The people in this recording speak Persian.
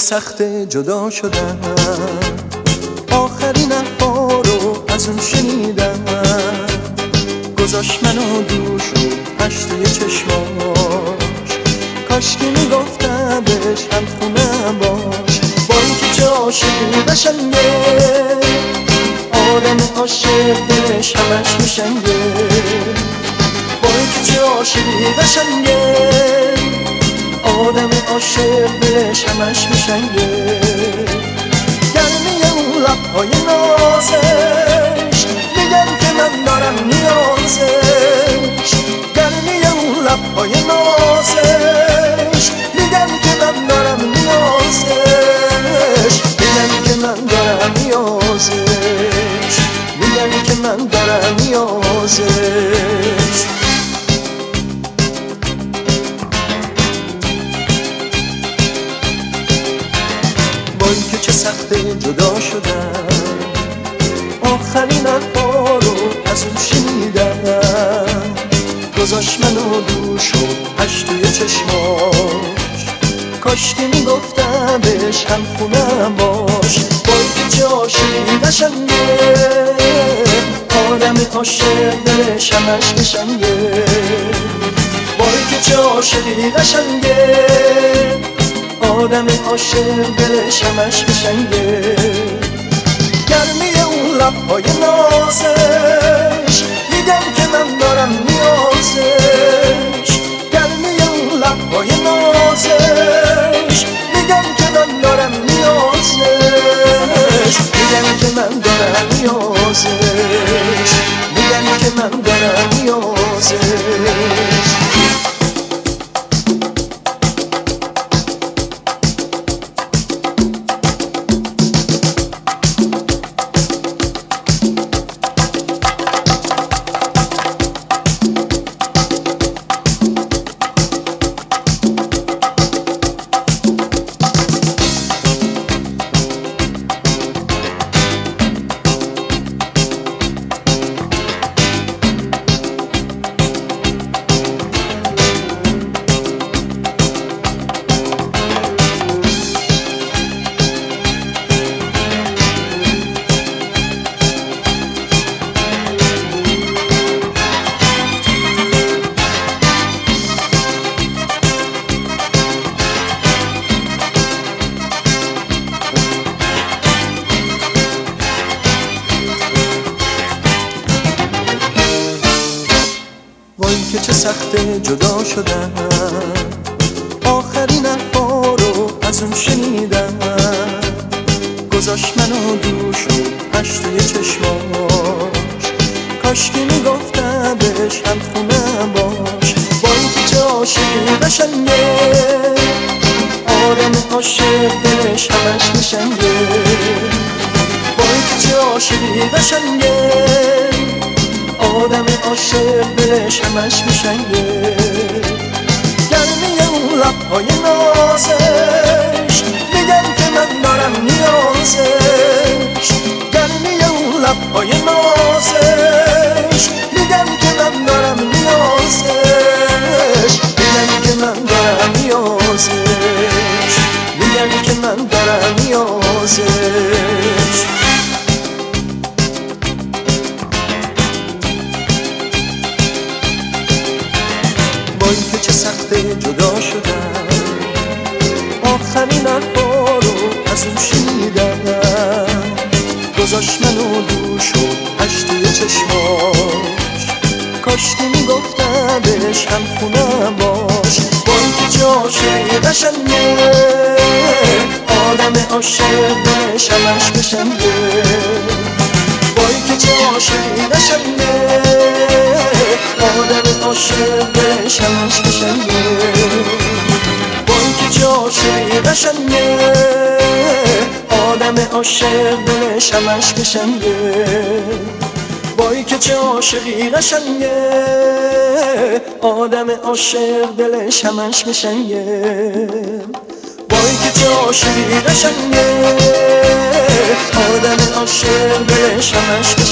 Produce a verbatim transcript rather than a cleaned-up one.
سخت جدا شدن، آخرین حرفا رو از اون شنیدم، گذاشت منو دور شد پشت چشماش، کاش که میگفتم بهش هم خونم باش. با اینکه چه عاشقی قشنگه، آدم عاشق دلش همش میشنگه. با اینکه چه عاشقی قشنگه، آدم عاشق دلش همش میشنگه. گرمی اون لبهای نازش میگن که من دارم نیازش، گرمی اون لبهای نازش میگن که من دارم نیازش، میگن که من دارم نیازش، میگن که من دارم نیازش. وای که چه سخت جدا شدن، آخرین حرفا رو از اون شنیدم، گذاشت منو دور شد پشت توی چشماش، کاش که میگفتم بهش هم خونم باش. وای که چه عاشقی قشنگه، آدم عاشق دلش همش میشنگه. وای که چه عاشقی قشنگه، آدم عاشق دلش همش میشنگه. گرمی اون لبهای نازش میگن که من دارم نیازش، گرمی اون لبهای نازش میگن که من دارم نیازش، میگن که من دارم نیازش، میگن که من دارم نیازش. وای که چه سخت جدا شدن، آخرین حرفا رو از اون شنیدم، گذاشت منو دور شد پشت توی چشماش، کاش که میگفتم بهش هم خونم باش. وای که چه عاشقی قشنگه، آدم عاشق دلش همش میشنگه. وای که چه عاشقی قشنگه، آدم عاشق دلش همش میشنگه. گرمی اون لبهای نازش میگن که من دارم نیازش، گرمی اون لبهای نازش میگن که من دارم نیازش، میگن که من دارم نیازش، میگن که من دارم نیازش. وای که چه سخت جدا شدن، آخرین حرفا رو از اون شنیدم، گذاشت منو دور شد پشت توی چشماش، کاش که میگفتم بهش هم خونم باش. وای که چه عاشقی قشنگه، آدم عاشق دلش همش میشنگه. وای که چه عاشقی قشنگه، آدم عاشق دلش همش میشنگه. وای که چه عاشقی قشنگه، آدم عاشق دلش همش میشنگه. وای که چه عاشقی قشنگه، آدم عاشق دلش همش میشنگه. وای که چه عاشقی قشنگه، آدم عاشق دلش همش